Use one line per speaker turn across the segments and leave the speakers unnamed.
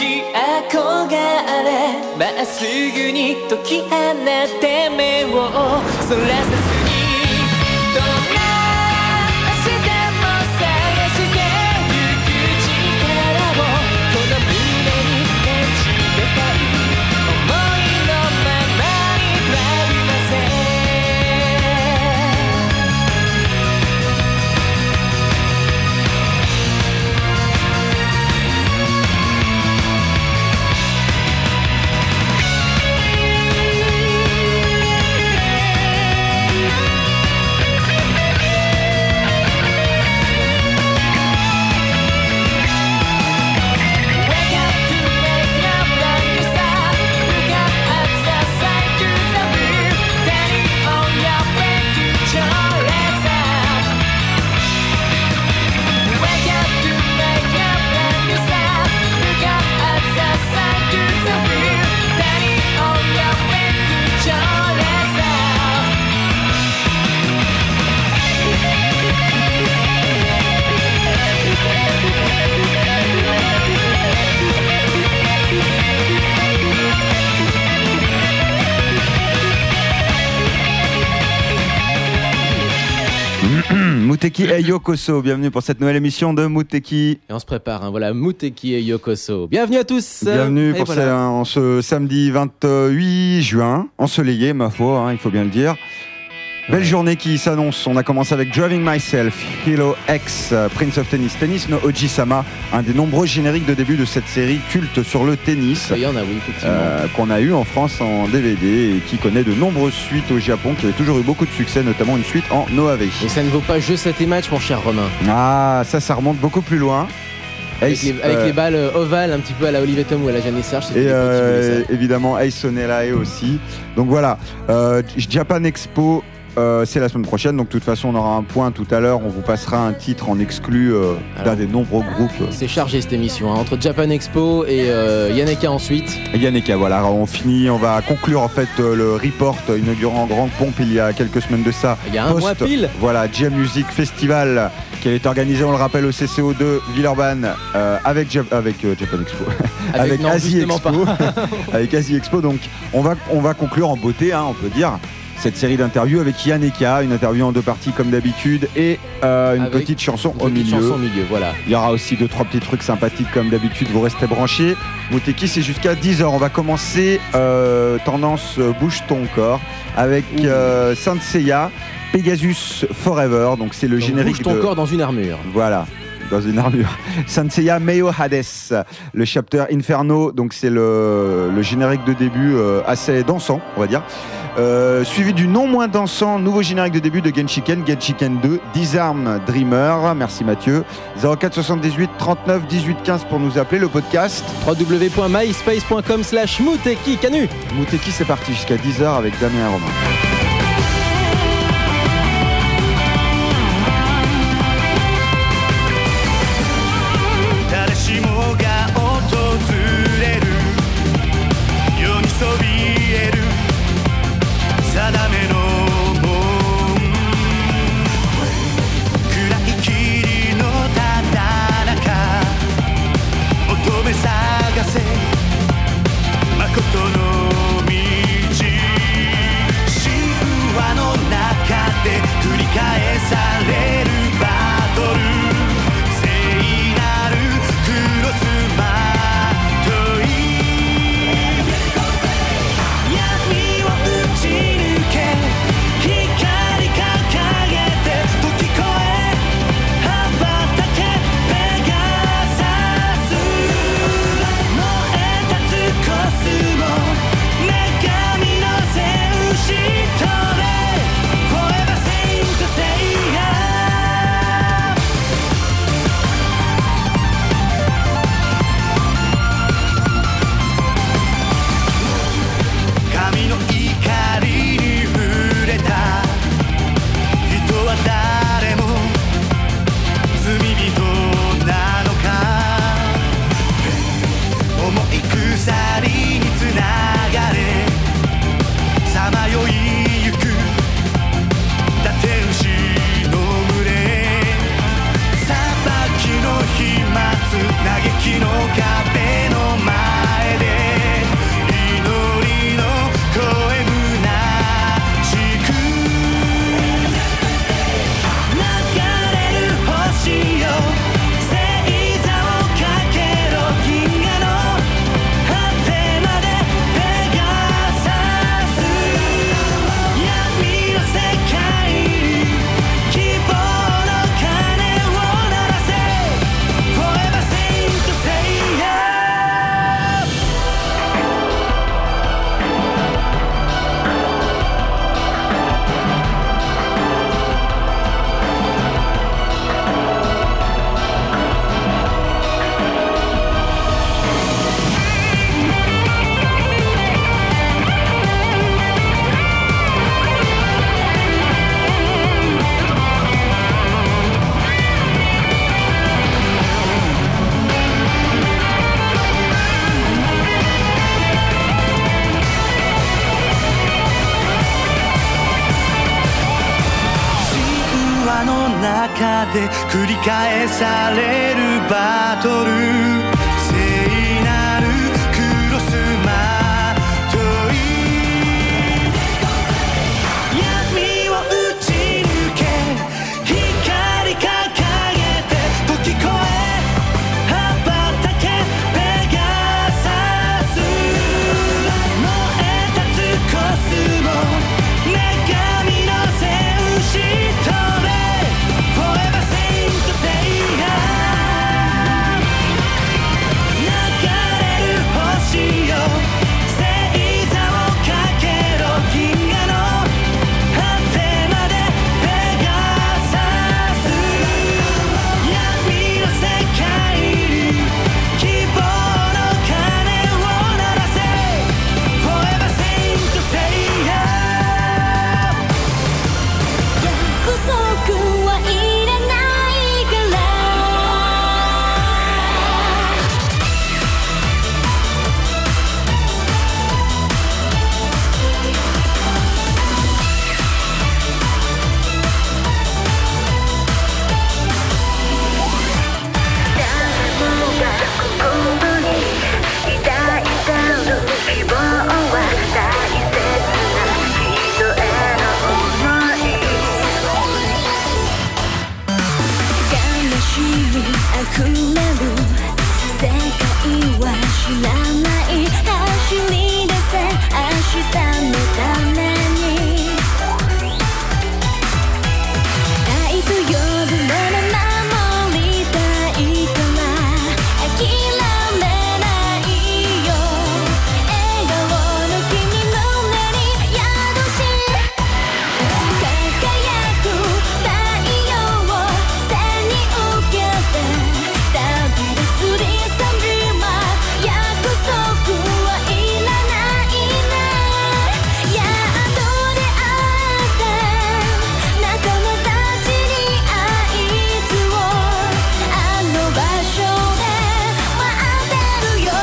き憧れまっすぐに解き放って目をそらさずにどんな明日も探してゆく力をこの胸にねじれたい思いのままにとらりません
Muteki et Yokoso, bienvenue pour cette nouvelle émission de Muteki.
Et on se prépare, voilà, Muteki et Yokoso. Bienvenue à tous.
Bienvenue pour ce samedi 28 juin, ensoleillé ma foi, il faut bien le dire. Belle journée qui s'annonce, on a commencé avec Driving Myself, Hilo X, Prince of Tennis, Tennis no Oji-sama, un des nombreux génériques de début de cette série culte sur le tennis.
Il y en a, oui, effectivement.
Qu'on a eu en France en DVD et qui connaît de nombreuses suites au Japon, qui avait toujours eu beaucoup de succès, notamment une suite en OAV.
Et ça ne vaut pas jeu 7 et match, mon cher Romain.
Ah, ça remonte beaucoup plus loin.
Avec les balles ovales, un petit peu à la Olivier Tom ou à la Jeanne Serge.
Et évidemment Ace Onelae aussi. Donc voilà, Japan Expo. C'est la semaine prochaine, donc de toute façon on aura un point tout à l'heure, on vous passera un titre en exclu d'un des nombreux groupes.
C'est chargé cette émission, entre Japan Expo et Yaneka ensuite.
Yaneka, voilà, on va conclure en fait le report inaugurant en grande pompe il y a quelques semaines de ça.
Il y a un mois pile.
Voilà, Jam Music Festival qui est organisé, on le rappelle, au CCO2 Villeurbanne avec Japan Expo, avec Asie Expo, avec Asie Expo. Donc on va conclure en beauté, on peut dire. Cette série d'interviews avec Yaneka, une interview en 2 parties comme d'habitude et une petite chanson au milieu.
Voilà.
Il y aura aussi 2-3 petits trucs sympathiques comme d'habitude, vous restez branchés. Muteki, c'est jusqu'à 10h. On va commencer tendance bouge ton corps avec Saint Seiya, Pegasus Forever. Donc c'est le générique
bouge ton corps dans une armure.
Voilà. Dans une armure. Saint Seiya Meio Hades, le chapter Inferno, donc c'est le générique de début assez dansant, on va dire. Suivi du non moins dansant nouveau générique de début de Genshiken 2, Disarm Dreamer. Merci Mathieu. 04 78 39 18 15 pour nous appeler. Le podcast
www.myspace.com/Muteki Canu.
Muteki, c'est parti jusqu'à 10h avec Damien et Romain.
嘆きの壁の前まで繰り返されるバトル、聖なるクロスまとい、闇を打ち抜け光掲げて時越え羽ばたけペガサス、燃え立つコスモ女神の戦士とね Forever Saint Seiya、 流れる星よ星座をかけろ、銀河の果てまでペガサス、闇の世界に希望の鐘を鳴らせ Forever Saint Seiya、
約束はいらないから、悲しみあふれる世界は知らない、走り出せ明日のために、愛と呼ぶもの守りたいから諦めないよ、笑顔の君胸に宿し輝く太陽を背に受けて旅立つリサンリマ、約束はいらないね、宿で会って仲間たちに合図をあの場所で待ってるよ、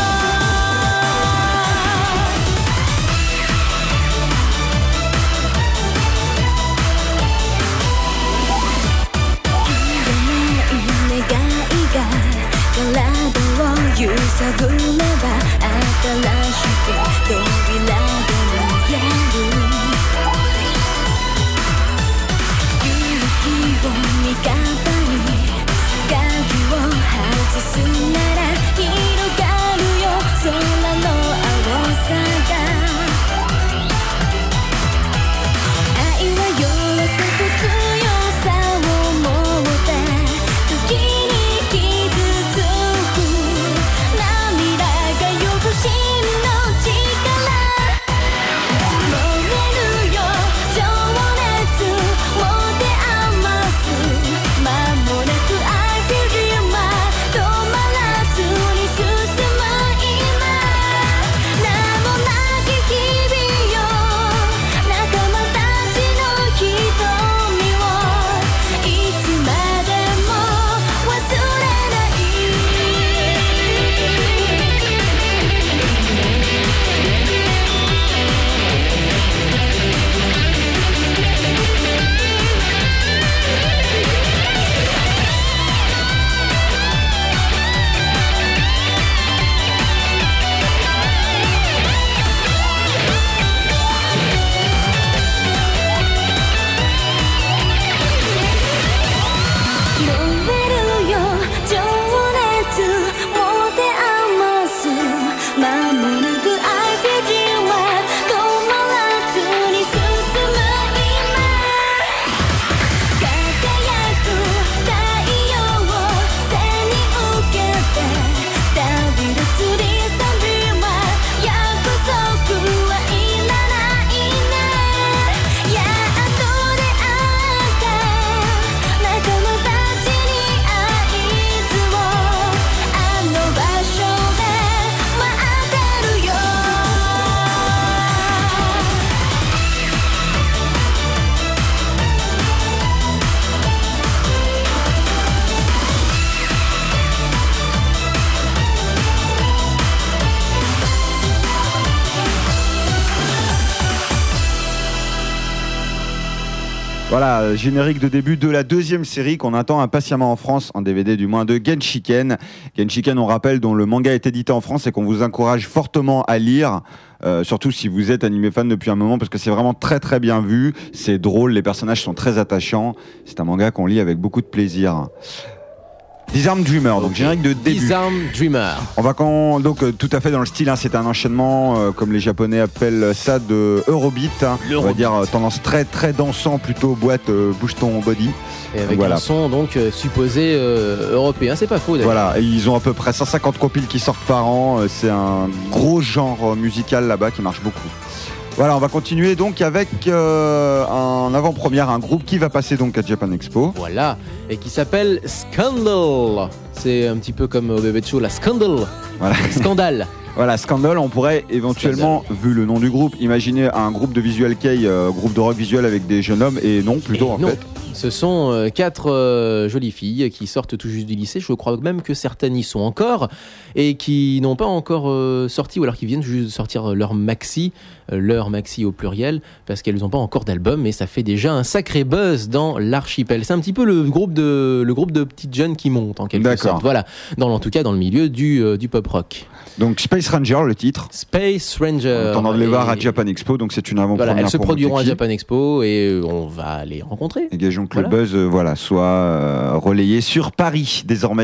願いが体を揺さぶれば新しく扉が見える、勇気を味方に鍵を外すなら広がるよ空の青さが、愛は弱さと強さを持って時に傷つく、涙が呼ぶ真の力、燃えるよ情熱持て余す、間もなく愛するま止まらずに過
Voilà, générique de début de la deuxième série qu'on attend impatiemment en France, en DVD du moins, de Genshiken. Genshiken, on rappelle, dont le manga est édité en France et qu'on vous encourage fortement à lire. Surtout si vous êtes animé fan depuis un moment, parce que c'est vraiment très très bien vu, c'est drôle, les personnages sont très attachants. C'est un manga qu'on lit avec beaucoup de plaisir. Disarmed Dreamer, donc générique de début.
Disarmed Dreamer.
On va donc tout à fait dans le style, hein, c'est un enchaînement, comme les Japonais appellent ça, de Eurobeat. On va dire tendance très très dansant, plutôt boîte, bouge ton body.
Et avec
voilà.
un son donc supposé européen, c'est pas faux d'ailleurs.
Voilà, et ils ont à peu près 150 compiles qui sortent par an. C'est un gros genre musical là-bas qui marche beaucoup. Voilà, on va continuer donc avec en avant-première un groupe qui va passer donc à Japan Expo.
Voilà, et qui s'appelle Scandal. C'est un petit peu comme au Bébé Show, la Scandal.
Voilà.
Scandale.
Voilà, Scandal, on pourrait éventuellement, vu le nom du groupe, imaginer un groupe de visual kei, groupe de rock visuel avec des jeunes hommes, et non, plutôt
Et
en
non.
fait.
Ce sont 4 jolies filles qui sortent tout juste du lycée. Je crois même que certaines y sont encore et qui n'ont pas encore sorti, ou alors qui viennent juste de sortir leur maxi au pluriel, parce qu'elles n'ont pas encore d'album, mais ça fait déjà un sacré buzz dans l'archipel. C'est un petit peu le groupe de petites jeunes qui montent en quelque sorte. Voilà, en tout cas dans le milieu du pop rock.
Donc Space Ranger, le titre.
Space Ranger.
On va les voir à Japan Expo, donc c'est une avant-première.
Voilà, elles se
pour
produiront à
Moteki.
Japan Expo et on va les rencontrer.
Et gageons que le buzz soit relayé sur Paris désormais.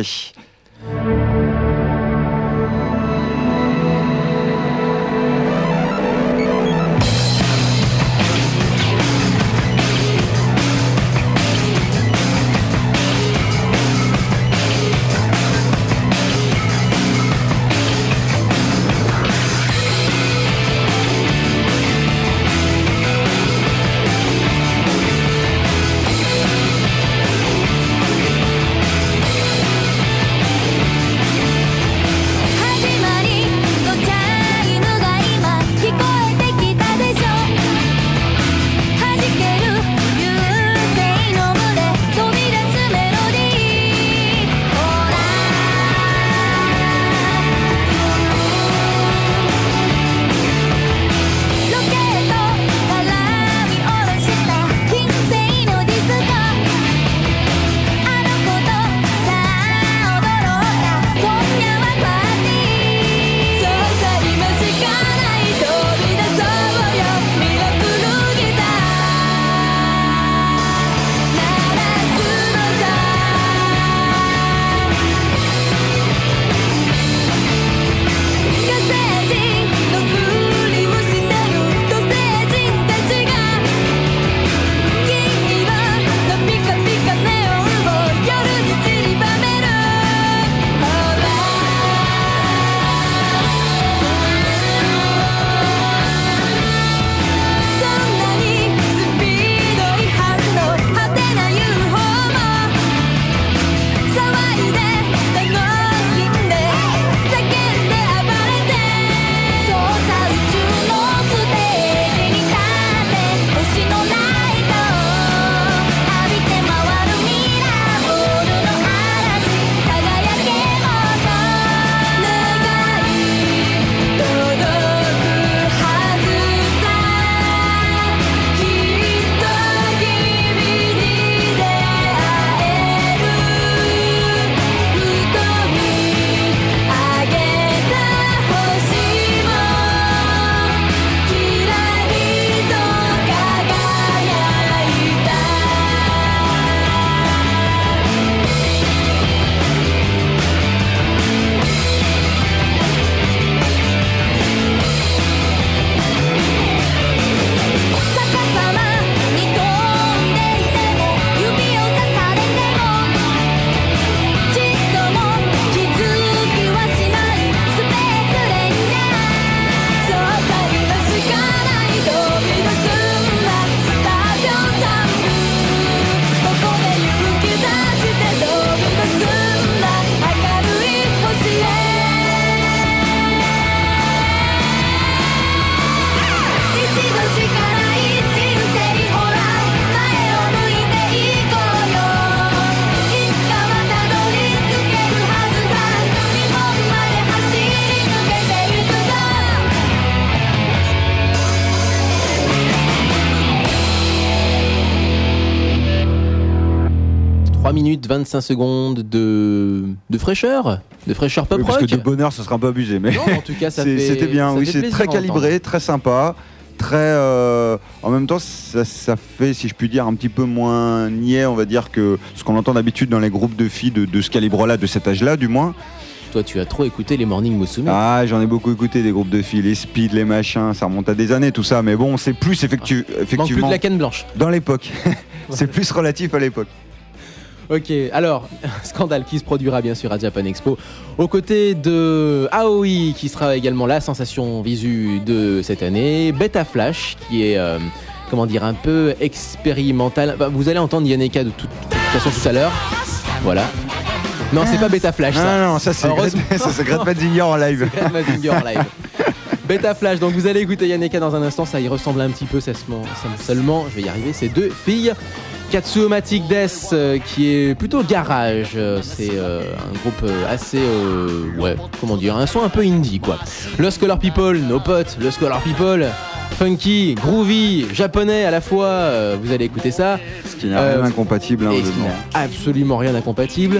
minutes 25 secondes de fraîcheur pop rock.
Parce que de bonheur, ce serait un peu abusé, mais
Non, en tout cas,
c'était bien.
ça
Oui,
fait
c'est
plaisir
très
à
calibré,
entendre.
très sympa. Très, en même temps, ça fait, si je puis dire, un petit peu moins niais, on va dire, que ce qu'on entend d'habitude dans les groupes de filles de ce calibre-là, de cet âge-là, du moins.
Toi, tu as trop écouté les Morning Musume.
Ah, j'en ai beaucoup écouté des groupes de filles, les Speed, les machins, ça remonte à des années, tout ça. Mais bon, c'est plus
Manque plus
effectivement
que la canne blanche.
dans l'époque. C'est plus relatif à l'époque.
Ok, alors, scandale qui se produira bien sûr à Japan Expo, aux côtés de Aoi, qui sera également la sensation visu de cette année, Beta Flash, qui est, comment dire, un peu expérimental. Enfin, vous allez entendre Yaneka de toute façon tout à l'heure. Voilà. Non, c'est pas Beta Flash, ça.
Non, ça c'est
Heureusement.
Greg Mazinger en live.
Greg Mazinger en live. Beta Flash, donc vous allez écouter Yaneka dans un instant, ça y ressemble un petit peu, seulement, je vais y arriver, c'est deux filles. Katsuomatic Death, qui est plutôt garage, c'est un groupe assez, ouais, comment dire, un son un peu indie quoi. Lost Color People, nos potes, Lost Color People, funky, groovy, japonais à la fois, vous allez écouter ça.
Ce qui n'a rien d'incompatible. Hein,
Et ce qui n'a absolument rien d'incompatible.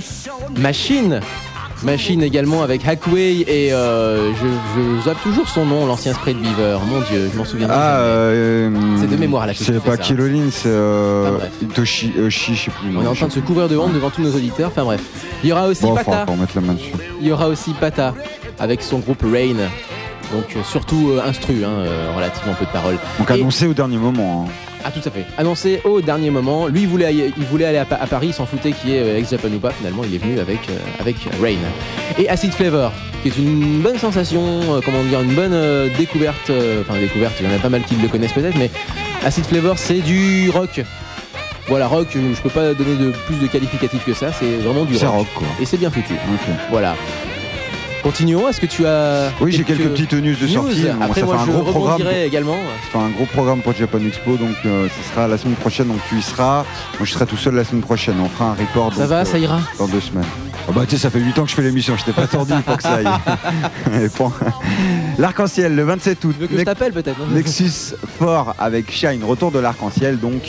Machine également avec Hackway et je zappe toujours son nom, l'ancien Spray de Beaver. Mon Dieu, je m'en souviens jamais. C'est de mémoire là. que je
C'est
fais
pas
ça.
Kilolin, c'est
bref.
Itoshi, je sais plus.
On est en train de se couvrir de honte devant tous nos auditeurs. Enfin bref. Il y aura aussi
Bon,
Pata.
faut remettre la main dessus.
Il y aura aussi Pata avec son groupe Rain. Donc surtout instru, relativement peu de paroles.
Donc
Et-
annoncé au dernier moment. Hein.
Ah tout à fait. Annoncé au dernier moment. Lui il voulait aller à Paris, il s'en foutait qui est ex-Japan ou pas. Finalement il est venu avec Rain. Et Acid Flavor, qui est une bonne sensation, comment dire, une bonne découverte. Enfin découverte, il y en a pas mal qui le connaissent peut-être, mais Acid Flavor c'est du rock. Voilà, rock, je peux pas donner de plus de qualificatif que ça, c'est vraiment du
C'est
rock.
rock quoi.
Et c'est bien foutu.
Ok.
Voilà. Continuons, est-ce que tu as...
Oui, j'ai quelques petites news de sortie. Bon,
Après
ça
moi
fait un
je
gros programme.
rebondirai également.
C'est un gros programme pour Japan Expo, donc ce sera la semaine prochaine. Donc tu y seras. Moi, je serai tout seul la semaine prochaine. On fera un report.
Ça
donc,
va, ça ira.
dans 2 semaines. Oh bah tu sais, ça fait 8 ans que je fais l'émission. Je t'ai pas tordu pour que ça aille. Et bon. L'arc-en-ciel le 27 août.
Tu veux que je t'appelle peut-être non
Nexus 4 avec Shine, retour de l'arc-en-ciel, donc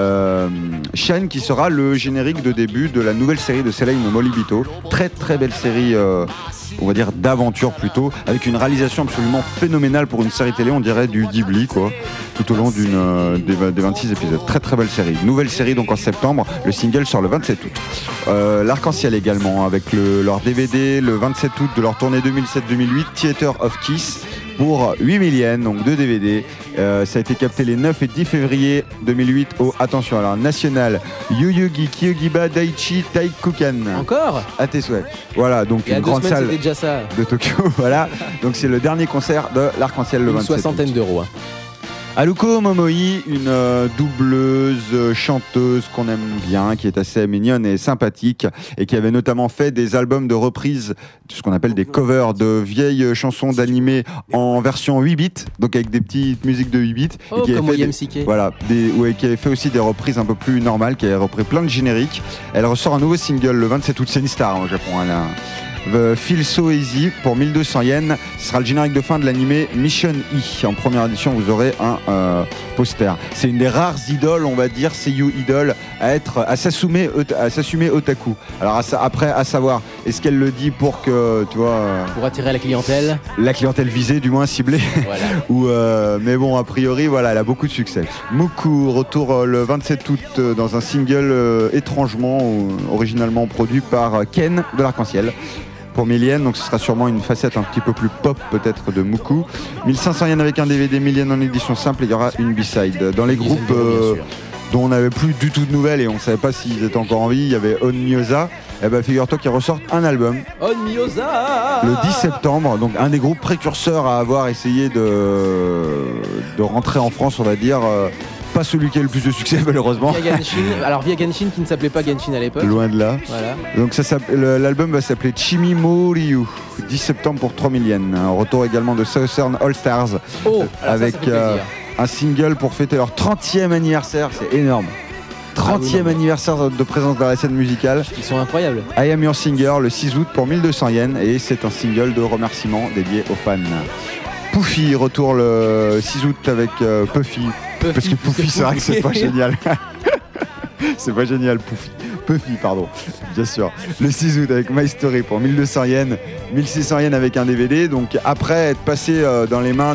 Shine qui sera le générique de début de la nouvelle série de Selein no Molibito. Très très belle série, on va dire d'aventure plutôt, avec une réalisation absolument phénoménale pour une série télé, on dirait du Ghibli quoi, tout au long des 26 épisodes. Très très belle série. Nouvelle série donc en septembre, le single sort le 27 août. L'arc-en-ciel également avec leur DVD le 27 août de leur tournée 2007-2008, Theater of Kiss, pour 8 000 yens, donc 2 DVD. Ça a été capté les 9 et 10 février 2008 au, attention alors, National Yoyogi Kyogiba Daiichi Taikukan.
Encore.
À tes souhaits. Voilà, donc
Il y a
une
2
grande
semaines
salle
c'était déjà ça.
de Tokyo. Voilà, donc c'est le dernier concert de l'Arc-en-Ciel le
Une
27 août.
soixantaine d'euros. Hein.
Haruko Momoi, une doubleuse, chanteuse qu'on aime bien, qui est assez mignonne et sympathique, et qui avait notamment fait des albums de reprise, ce qu'on appelle des covers de vieilles chansons d'animé en version 8 bits, donc avec des petites musiques de 8 bits.
Oh,
et qui avait
comme
fait
William
des-
Siquet.
Voilà, qui avait fait aussi des reprises un peu plus normales, qui avait repris plein de génériques. Elle ressort un nouveau single le 27 août, c'est une star au Japon. Elle a Feel So Easy pour 1200 yens. Ce sera le générique de fin de l'animé Mission E. En première édition, vous aurez un poster. C'est une des rares idoles, on va dire, seiyuu idol, à s'assumer otaku. Alors après, à savoir, est-ce qu'elle le dit pour que, tu vois,
Pour attirer la clientèle.
la clientèle visée, du moins ciblée,
Voilà.
ou mais bon, a priori, voilà, elle a beaucoup de succès. Muku retour le 27 août dans un single étrangement, originalement produit par Ken de l'Arc-en-Ciel. Pour 1000 yens, donc ce sera sûrement une facette un petit peu plus pop peut-être de Muku. 1500 yens avec un DVD, 1000 yens en édition simple, et il y aura une B-side. Dans les groupes
Bien sûr.
dont on n'avait plus du tout de nouvelles et on ne savait pas s'ils étaient encore en vie, il y avait On Myoza. Eh ben, figure-toi qu'ils ressortent un album
On Mioza.
le 10 septembre, donc un des groupes précurseurs à avoir essayé de rentrer en France, on va dire. Pas celui qui a le plus de succès malheureusement.
Via Genshin. Alors via Genshin qui ne s'appelait pas Genshin à l'époque.
Loin de là.
Voilà.
Donc l'album va s'appeler Chimimoryu, 10 septembre pour 3000 yens. Un retour également de Southern All Stars
Oh, alors
avec
ça fait plaisir.
un single pour fêter leur 30e anniversaire, c'est énorme. 30e
non.
anniversaire de présence dans la scène musicale.
Ils sont incroyables.
I Am Your Singer le 6 août pour 1200 yens et c'est un single de remerciement dédié aux fans. Puffy retour le 6 août avec Puffy. Parce que Puffy, c'est vrai que c'est pas génial. C'est pas génial, Puffy. Puffy, pardon, bien sûr. Le 6 août avec My Story pour 1200 yens, 1600 yens avec un DVD. Donc après être passé dans les mains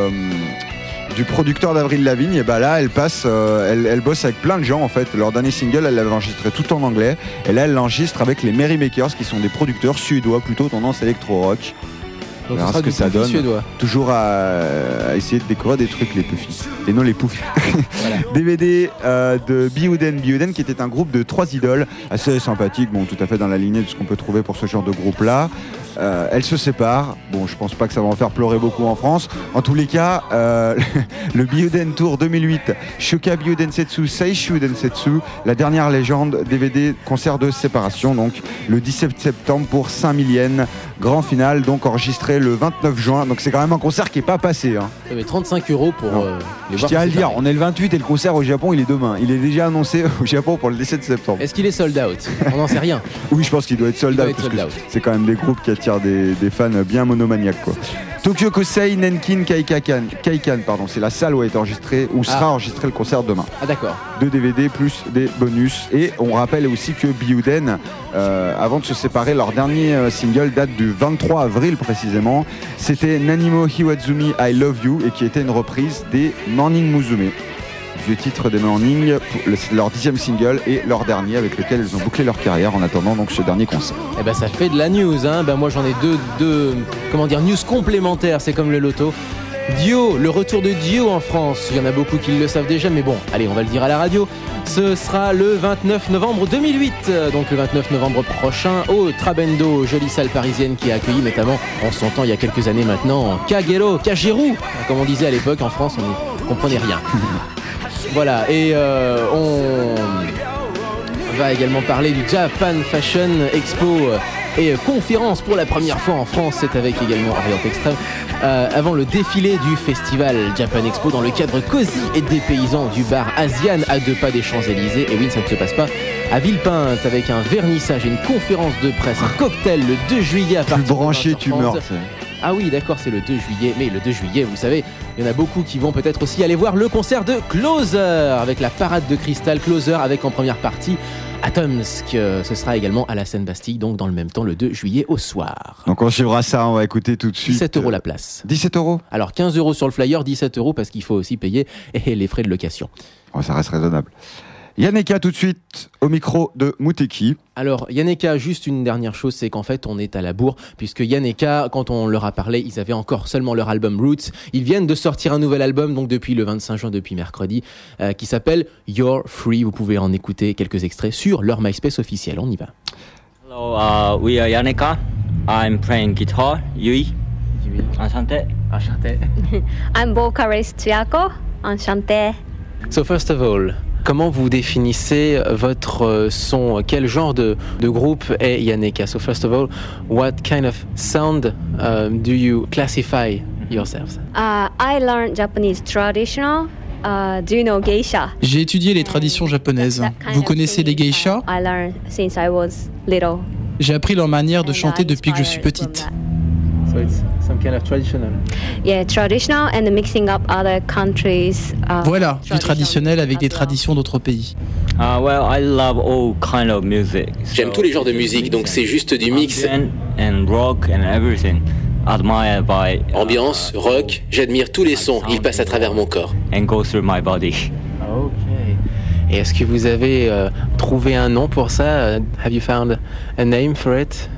du producteur d'Avril Lavigne, et bah là elle passe, elle bosse avec plein de gens en fait. Leur dernier single, elle l'avait enregistré tout en anglais, et là elle l'enregistre avec les Merrymakers, qui sont des producteurs suédois plutôt tendance électro-rock.
Donc
On verra ce que ça donne.
Suédois.
Toujours à essayer de découvrir des trucs, les Puffy, et non les Poufs.
Voilà.
DVD de Bioden, qui était un groupe de 3 idoles assez sympathique, bon, tout à fait dans la lignée de ce qu'on peut trouver pour ce genre de groupe-là. Elles se séparent. Bon, je pense pas que ça va en faire pleurer beaucoup en France. En tous les cas, le Bioden Tour 2008, Shoka Bioden Setsu, Seishu Densetsu, la dernière légende, DVD concert de séparation, donc le 17 septembre pour 5000 yens, grand final, donc enregistré le 29 juin. Donc c'est quand même un concert qui est pas passé. Hein.
Ça fait 35 € pour les
Je
voir.
tiens à le dire,
séparer.
on est le 28 et le concert au Japon, il est demain. Il est déjà annoncé au Japon pour le 17 septembre.
Est-ce qu'il est sold out? On n'en sait rien.
Oui, je pense qu'il doit être sold
Il doit
out,
être
parce
sold
que
out.
c'est quand même des groupes qui attirent des fans bien monomaniaques, quoi. Tokyo Kosei Nenkin Kaikan, c'est la salle où a été enregistré, où sera enregistré le concert demain.
Ah d'accord.
2 DVD plus des bonus. Et on rappelle aussi que Bioden, avant de se séparer, leur dernier single date du 23 avril précisément. C'était Nanimo Hiwazumi I Love You, et qui était une reprise des Morning Musume. Vieux titre des Morning, leur 10e single et leur dernier avec lequel ils ont bouclé leur carrière en attendant donc ce dernier concert.
Eh ben ça fait de la news, hein. Ben moi j'en ai deux news complémentaires, c'est comme le loto. Dio, le retour de Dio en France. Il y en a beaucoup qui le savent déjà, mais bon, allez, on va le dire à la radio. Ce sera le 29 novembre 2008, donc le 29 novembre prochain, au Trabendo, jolie salle parisienne qui a accueilli notamment, en son temps, il y a quelques années maintenant, Kageru, comme on disait à l'époque, en France, on ne comprenait rien. Voilà, et on va également parler du Japan Fashion Expo et conférence pour la première fois en France, c'est avec également Orient Extrême, avant le défilé du festival Japan Expo dans le cadre cosy et dépaysant du bar Asian à 2 pas des Champs-Élysées. Et oui, ça ne se passe pas à Villepinte, avec un vernissage et une conférence de presse, un cocktail le 2 juillet à partir
Plus branché,
de 20h30.
tu meurs.
Ah oui, d'accord, c'est le 2 juillet. Mais le 2 juillet, vous savez, il y en a beaucoup qui vont peut-être aussi aller voir le concert de Closer, avec la parade de cristal. Closer avec en première partie Atomsk. Ce sera également à la Seine-Bastille, donc dans le même temps, le 2 juillet au soir.
Donc on suivra ça, on va écouter tout de suite.
17 € la place.
17 €.
Alors 15 € sur le flyer, 17 € parce qu'il faut aussi payer les frais de location.
Oh, ça reste raisonnable. Yanneka tout de suite au micro de Mouteki.
Alors Yanneka, juste une dernière chose, c'est qu'en fait on est à la bourre, puisque Yanneka, quand on leur a parlé, ils avaient encore seulement leur album Roots. Ils viennent de sortir un nouvel album, donc depuis le 25 juin, depuis mercredi, qui s'appelle You're Free. Vous pouvez en écouter quelques extraits sur leur MySpace officiel. On y va.
Hello, we are Yanneka. I'm playing guitar. Yui. Enchanté.
Enchanté.
I'm vocalist Chiako. Enchanté.
So first of all, comment vous définissez votre son? Quel genre de groupe est Yanneka? So first of all, what kind of sound do you classify yourselves?
I learned Japanese traditional. Do you know geisha?
J'ai étudié les traditions japonaises. Vous connaissez les geishas?
I learned since I was little.
J'ai appris leur manière de chanter depuis que je suis petite.
So it's some kind of traditional.
Yeah, traditional and mixing up other countries.
Voilà, du traditionnel avec des traditions d'autres pays.
Well, I love all kind of music.
J'aime tous les genres de musique, donc c'est juste du mix.
And rock and everything. Admired by
Ambiance, rock, j'admire tous les sons, ils passent à travers mon corps.
and go through my body.
Ok. Et est-ce que vous avez trouvé un nom pour ça? Have you found a name for it?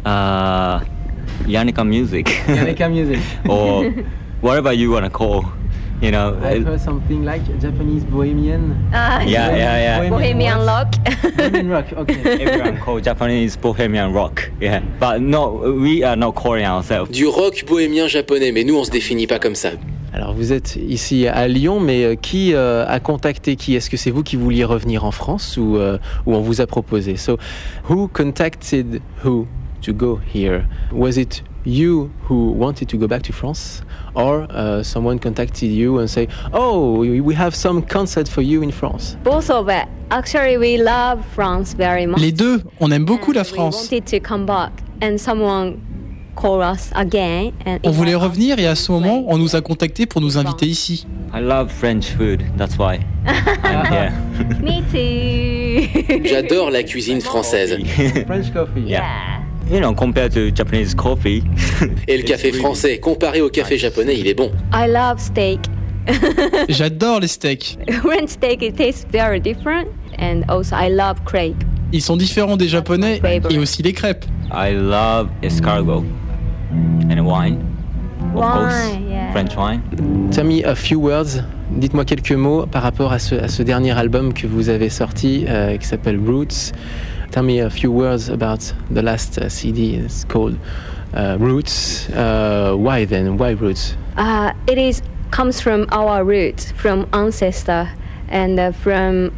Yanneka music.
Yanneka music.
Or whatever you want to call. You know.
I've heard something like Japanese bohemian.
Yeah.
Bohemian rock.
Bohemian rock, okay.
Everyone call Japanese bohemian rock. Yeah. But no, we are not calling ourselves.
Du rock bohémien japonais, mais nous on se définit pas comme ça. Alors vous êtes ici à Lyon, mais qui a contacté qui? Est-ce que c'est vous qui vouliez revenir en France ou on vous a proposé? So, who contacted who to go here? Was it you who wanted to go back to France, or someone contacted you and say, "Oh, we have some concert for you in France"?
Both of it. Actually, we love France very much.
Les deux, on aime beaucoup la
We
France.
wanted to come back, and someone call us again and
On voulait
invite us
revenir et à
to
ce moment,
play.
on nous a contactés pour nous inviter ici.
I love French food, that's why I'm here.
Me too.
J'adore la cuisine française. French coffee.
Yeah.
You know, compared to Japanese coffee.
Et le café français, comparé au café japonais, il est bon.
I love steak.
J'adore les steaks.
French steak, it tastes very different, and also I love crepe.
Ils sont différents des japonais et aussi les crêpes.
I love escargot and wine, of course,
Wine, yeah.
French wine.
Tell me a few words. Dites-moi quelques mots par rapport à ce dernier album que vous avez sorti qui s'appelle Roots. Tell me a few words about the last CD. It's called Roots. Why then? Why Roots?
It comes from our roots, from ancestor, and from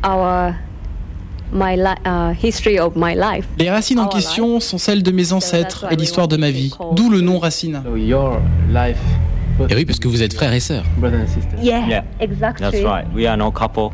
history of my life.
Les racines en question sont celles de mes ancêtres et l'histoire de ma vie, d'où le nom Racine.
So your life.
Et oui, parce que vous êtes frères et sœurs.
Brothers and sisters.
Yeah,
Yeah,
exactly.
that's right. We are no couple.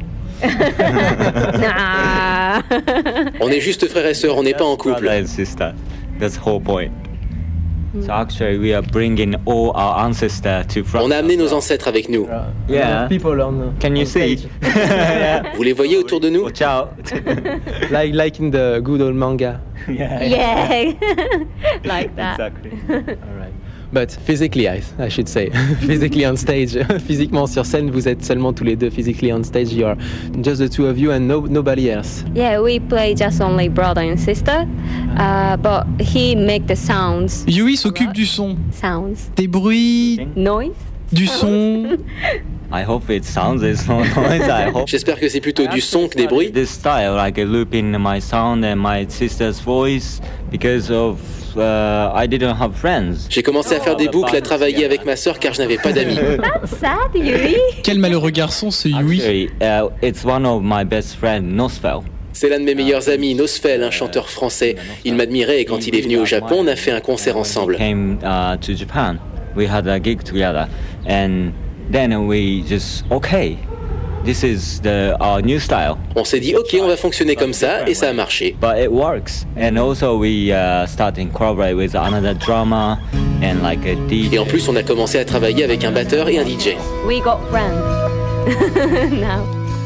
Nah.
On est juste frères et sœurs, on n'est pas en couple.
Brother and sister. That's the whole point. So actually, we are bringing all our ancestors to France.
On a amené nos ancêtres avec nous.
Yeah.
People on.
Can you
on
see?
stage.
Yeah.
Vous les voyez autour de nous?
Watch out.
like in the good old manga.
Yeah, like that.
Exactly.
All right. But physically, I should say, physically on stage, physiquement sur scène, vous êtes seulement tous les deux. Physically on stage, you are just the two of you and nobody else.
Yeah, we play just only brother and sister, but he make the sounds,
Yui s'occupe du son, des bruits,
noise.
du son.
I hope it sounds it's no noise. I hope.
J'espère que c'est plutôt du son que des bruits.
This style, like a loop in my sound and my sister's voice, because of I didn't have friends.
J'ai commencé à faire des boucles, à travailler avec ma sœur car je n'avais pas d'amis.
That's sad, Yui.
Quel malheureux garçon ce Yui.
Actually, it's one of my best friends, Nosfell.
C'est l'un de mes meilleurs amis, Nosfell, un chanteur français. Il m'admirait et quand il est venu au Japon, on a fait un concert ensemble.
Came to Japan. We had a gig together, and then we just this is our new style.
On s'est dit ok, on va fonctionner comme ça et ça a marché.
But it works, and also we started collaborate with another drummer and like a DJ.
Et en plus, on a commencé à travailler avec un batteur et un DJ.
We got friends now.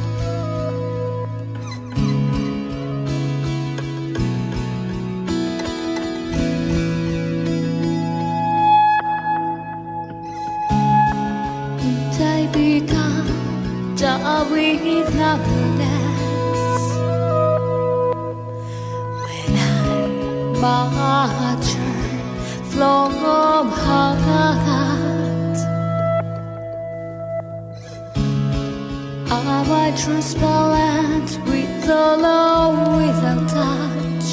With nothingness when I march from heart, am I transparent with the love without touch?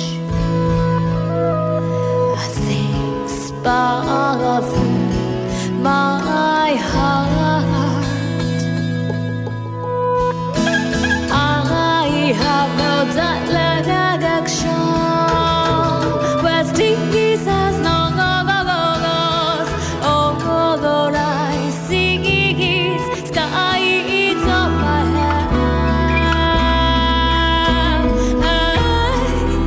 Things but through my heart. I have no direction. Where Jesus no goes. All I see is skies on my head.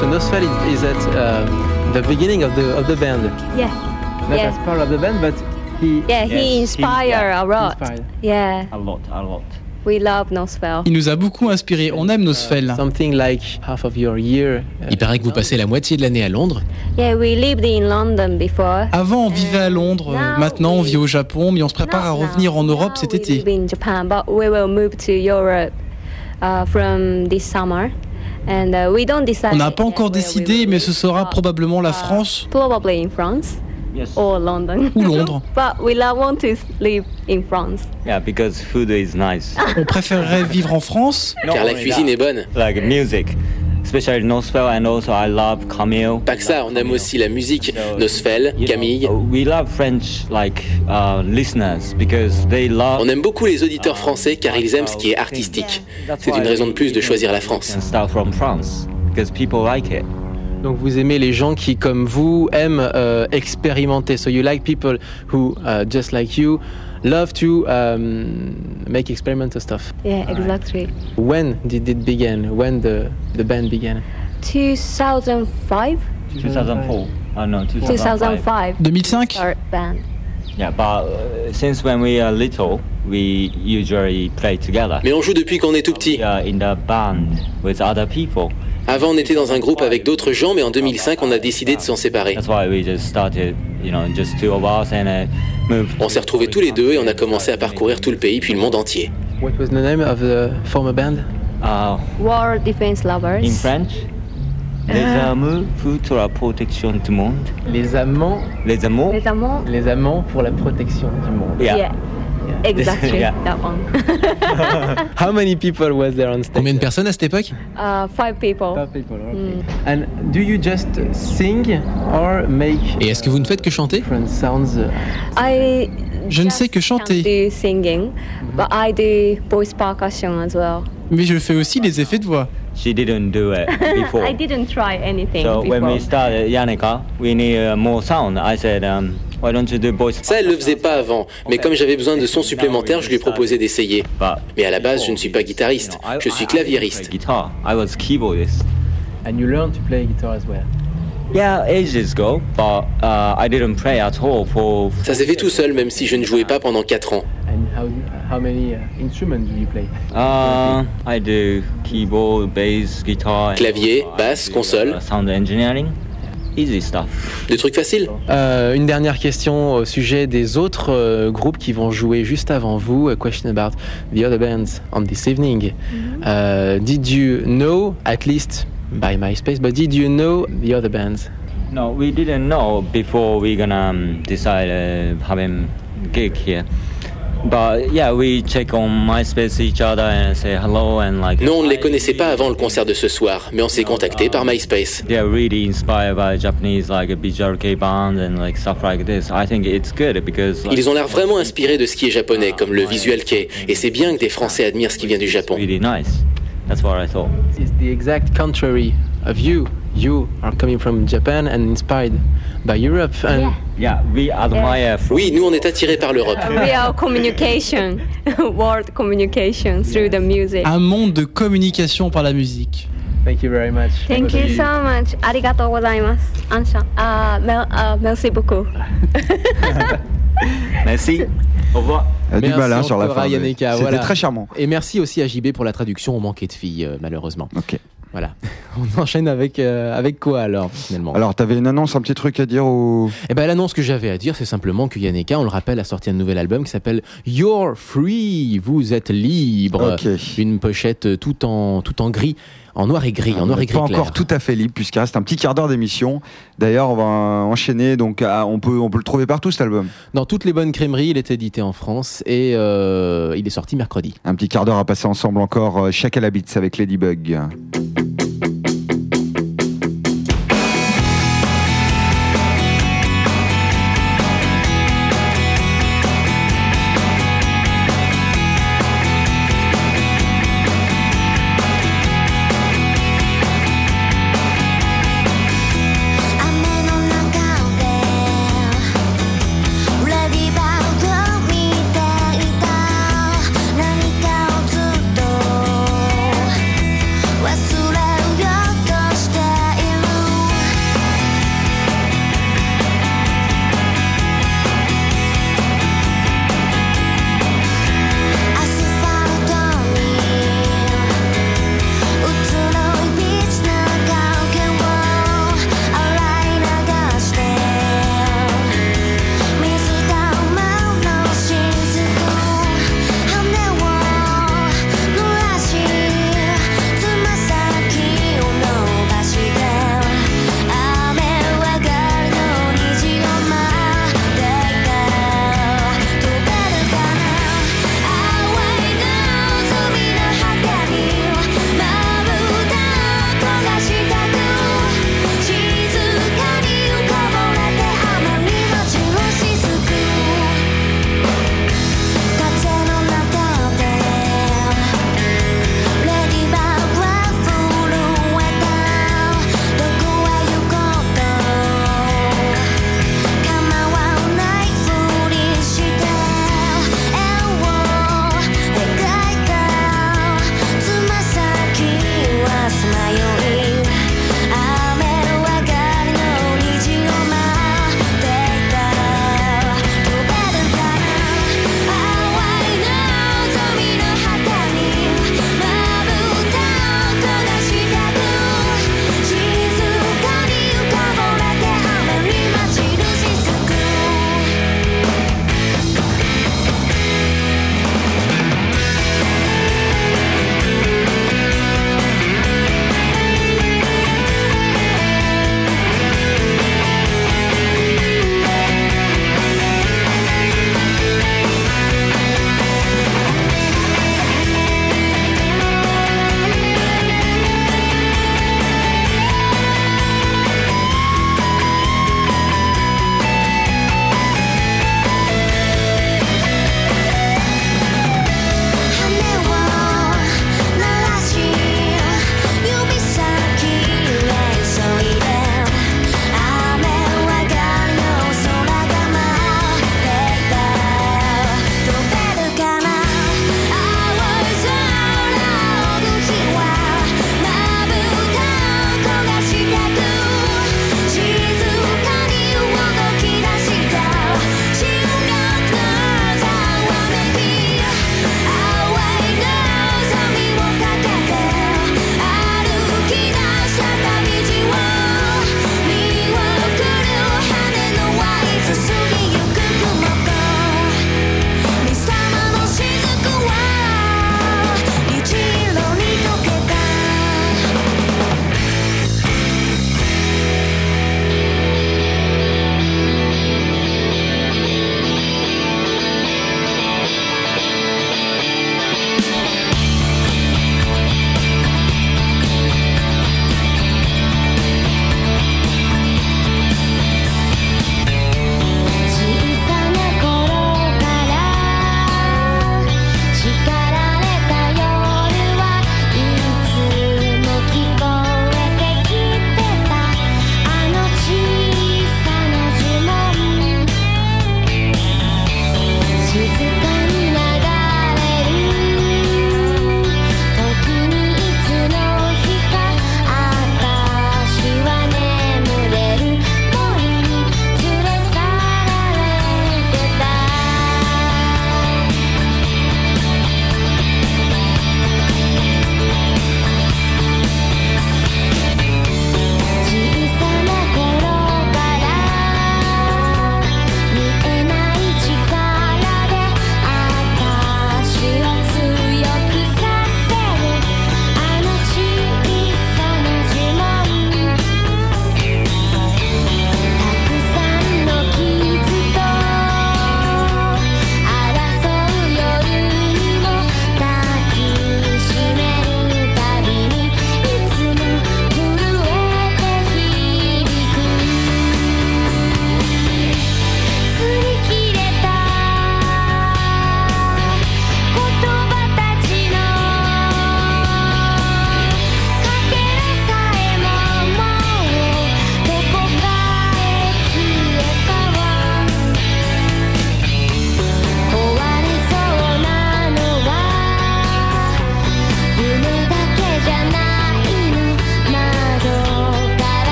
So Nosfell is at the beginning of the band.
Yeah.
Not
Yeah.
as part of the band, but he
Yeah, he inspired a lot.
inspired.
Yeah,
A lot.
we love Nosfell.
Il nous a beaucoup inspiré. On aime Nosfell.
Something like half of your year.
Il paraît que vous passez la moitié de l'année à Londres.
Yeah, we lived in London before.
Avant, on vivait à Londres. Maintenant, on vit au Japon, mais on se prépare à revenir en Europe cet été.
We live in Japan, but we will move to Europe from this summer. And we don't decide.
On n'a pas encore
yet where we
décidé,
will
mais
live.
ce sera probablement la France
Probably in France
Yes.
or London.
ou Londres.
But we want to live in France.
Yeah, because food is nice.
On préférerait vivre en France.
Car la cuisine est bonne.
Like music, especially Nosfell, and also I love Camille.
Pas que ça, on aime aussi la musique. Nosfell, Camille.
We love French listeners because they love.
On aime beaucoup les auditeurs français car ils aiment ce qui est artistique. C'est une raison de plus de choisir la France.
And start from France because people like it.
Donc vous aimez les gens qui, comme vous, aiment expérimenter. So you like people who, just like you, love to make experimental stuff.
Yeah, exactly.
When did it begin? When the band began?
2005.
2004. Oh no, 2005.
2005.
2005.
Our band.
Yeah, but since when we are little, we usually play together.
Mais on joue depuis qu'on est tout petit.
We are in the band with other people.
Avant, on était dans un groupe avec d'autres gens, mais en 2005, on a décidé de s'en séparer.
That's why we just started, just two of us and moved.
On s'est retrouvés tous les deux et on a commencé à parcourir tout le pays puis le monde entier.
What was the name of the former band?
World Defense Lovers.
In French, les amours pour la protection du monde.
Les amants.
Les amours.
Les amants.
Les amants pour la protection du monde.
Yeah.
Exactly.
Yeah.
That one.
How many people was there on stage?
Combien de personnes à cette époque?
5 people.
5 people, okay. And do you just sing or make
Et est-ce que vous ne faites que chanter?
different sounds?
Je ne sais que chanter.
I do singing, but I do voice percussion as well.
Mais je fais aussi les effets de voix.
She didn't do it before.
I didn't try anything
So
before.
when we started Yannicka, we need more sound. I said, why don't you do voice?
Ça, elle le faisait pas avant, mais comme j'avais besoin de sons supplémentaires, je lui ai proposé d'essayer. Mais à la base, je ne suis pas guitariste, je suis claviériste.
Guitar. I was keyboardist.
And you learn to play guitar as well.
Yeah, ages ago, but I didn't play at all for.
Ça s'est fait tout seul, même si je ne jouais pas pendant 4 ans.
And how many instruments do you play?
I do keyboard, bass, guitar,
Clavier, basse, console.
sound engineering, easy stuff.
Des trucs faciles.
Une dernière question au sujet des autres groupes qui vont jouer juste avant vous. A question about the other bands on this evening. Did you know, at least by MySpace, but did you know the other bands?
No, we didn't know before we gonna decide having gig here. But yeah, we check on MySpace each other and say hello and like.
Non, on ne les connaissait pas avant le concert de ce soir, mais on s'est contacté par MySpace.
They are really inspired by Japanese like a BJRK band and like stuff like this. I think it's good because.
Ils ont l'air vraiment inspirés de ce qui est japonais, comme le visual kei, et c'est bien que des Français admirent ce qui vient du Japon.
Really nice. That's what I thought.
It's the exact contrary of you. You are coming from Japan and inspired by Europe. And
Yeah, we admire.
Oui, nous on est attirés par l'Europe.
We are communication, world communication through the music.
Un monde de communication par la musique.
Thank you very much.
Thank you so much. Arigatou gozaimasu. Ansha. Merci beaucoup.
Merci. Au revoir.
Elle a du
Merci
mal hein, sur la
encore à
fin. mais
Yannicka,
C'était
voilà.
très charmant.
Et merci aussi à JB pour la traduction. On manquait de filles, malheureusement.
Ok.
Voilà. On enchaîne avec quoi alors, finalement?
Alors, t'avais une annonce, un petit truc à dire ou...
Eh ben, l'annonce que j'avais à dire, c'est simplement que Yannicka, on le rappelle, a sorti un nouvel album qui s'appelle You're Free. Vous êtes libre.
Ok.
Une pochette tout en gris. En noir et gris, en noir et gris
Pas
clair.
encore tout à fait libre puisqu'il reste un petit quart d'heure d'émission. D'ailleurs, on va enchaîner. Donc, on peut le trouver partout cet album.
Dans toutes les bonnes crèmeries, il est édité en France et il est sorti mercredi.
Un petit quart d'heure à passer ensemble encore. Chaka la Beats avec Ladybug.
忘れ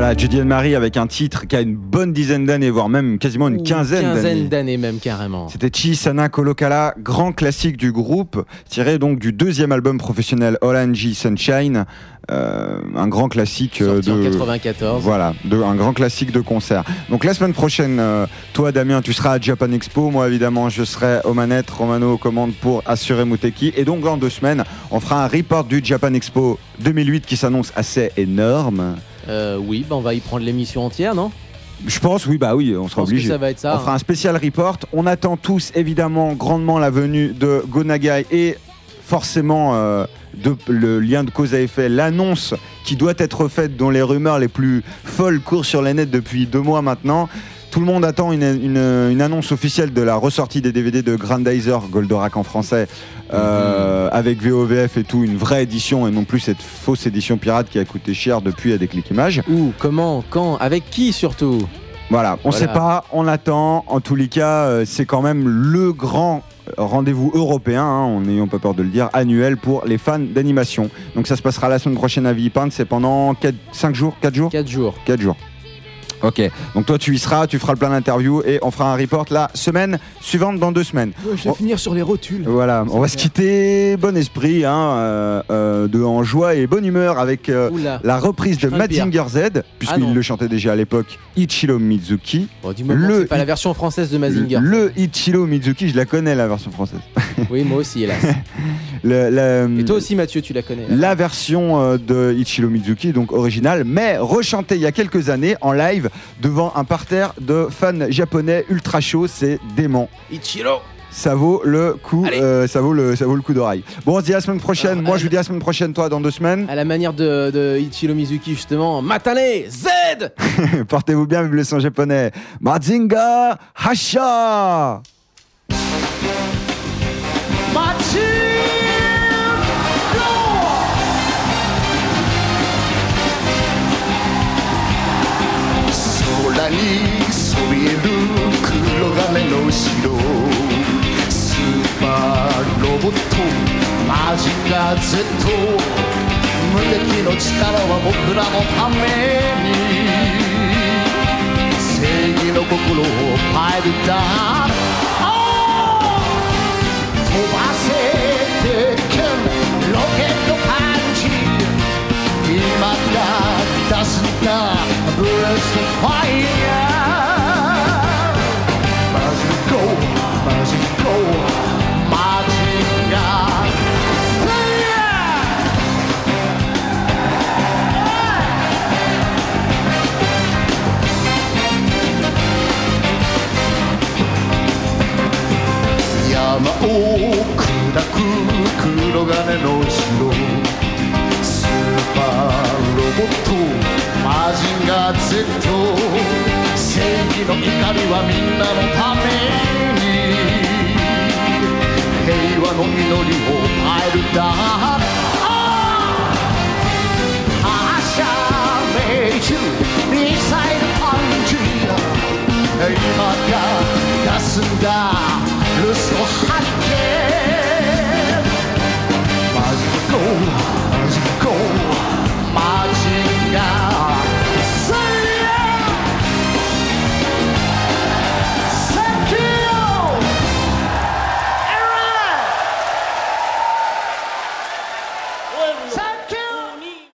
Voilà, Judy Anne-Marie avec un titre qui a une bonne dizaine d'années, voire même quasiment une quinzaine
d'années même carrément.
C'était Chisana Kolokala, grand classique du groupe, tiré donc du deuxième album professionnel Orange Sunshine, un grand classique
sorti en
de
94.
Voilà, un grand classique de concert. Donc la semaine prochaine, toi Damien, tu seras à Japan Expo, moi évidemment je serai aux manettes, Romano aux commandes pour assurer Muteki, et donc dans 2 semaines, on fera un report du Japan Expo 2008 qui s'annonce assez énorme.
Oui, on va y prendre l'émission entière, non ?
Je pense, oui, on sera obligé.
Ça va être ça.
On fera un spécial report. On attend tous évidemment grandement la venue de Go Nagai et forcément le lien de cause à effet, l'annonce qui doit être faite, dont les rumeurs les plus folles courent sur les nets depuis 2 mois maintenant. Tout le monde attend une annonce officielle de la ressortie des DVD de Grandizer, Goldorak en français, avec VOVF et tout, une vraie édition et non plus cette fausse édition pirate qui a coûté cher depuis à Déclic Images.
Où, comment, quand, avec qui surtout ?
Voilà, on sait pas, on attend. En tous les cas, c'est quand même le grand rendez-vous européen, en n'ayant pas peur de le dire, annuel pour les fans d'animation. Donc ça se passera la semaine prochaine à Villepinte, c'est pendant 4 jours.
4 jours.
Ok, donc toi tu y seras, tu feras le plein d'interviews et on fera un report la semaine suivante dans 2 semaines.
Ouais, je vais finir sur les rotules.
Voilà, on va se quitter bon esprit, en joie et bonne humeur avec la reprise de Mazinger Z, puisqu'il le chantait déjà à l'époque, Ichiro Mizuki.
Bon, du moment c'est pas la version française de Mazinger.
Le Ichiro Mizuki, je la connais la version française.
Oui, moi aussi, hélas. Et toi aussi, Mathieu, tu la connais.
La version de Ichiro Mizuki, donc originale, mais rechantée il y a quelques années en live devant un parterre de fans japonais ultra chauds, c'est dément.
Ichiro,
ça vaut le coup, ça vaut le coup d'oreille. Bon, on se dit à la semaine prochaine.
Alors,
moi, je vous dis à la semaine prochaine, toi, dans 2 semaines.
À la manière de Ichiro Mizuki, justement, Matane Z.
Portez-vous bien, vive le son japonais. Mazinga Hasha.
空にそびえる黒金の城スーパーロボットマジンガー Z 無敵の力は僕らのために正義の心をパイルダウン飛ばせてけんロケットパンチ今が出すんだブレストファイヤーマジンゴーマジンゴーマジンガー山を砕く黒金の城スーパーロボットマジンガー Z 正義の怒りはみんなのために平和の祈りをパイルダウン発射命中ミサイルパンチ今が出すんだルスト発見マジンゴーマジンゴーマジンガーThank you!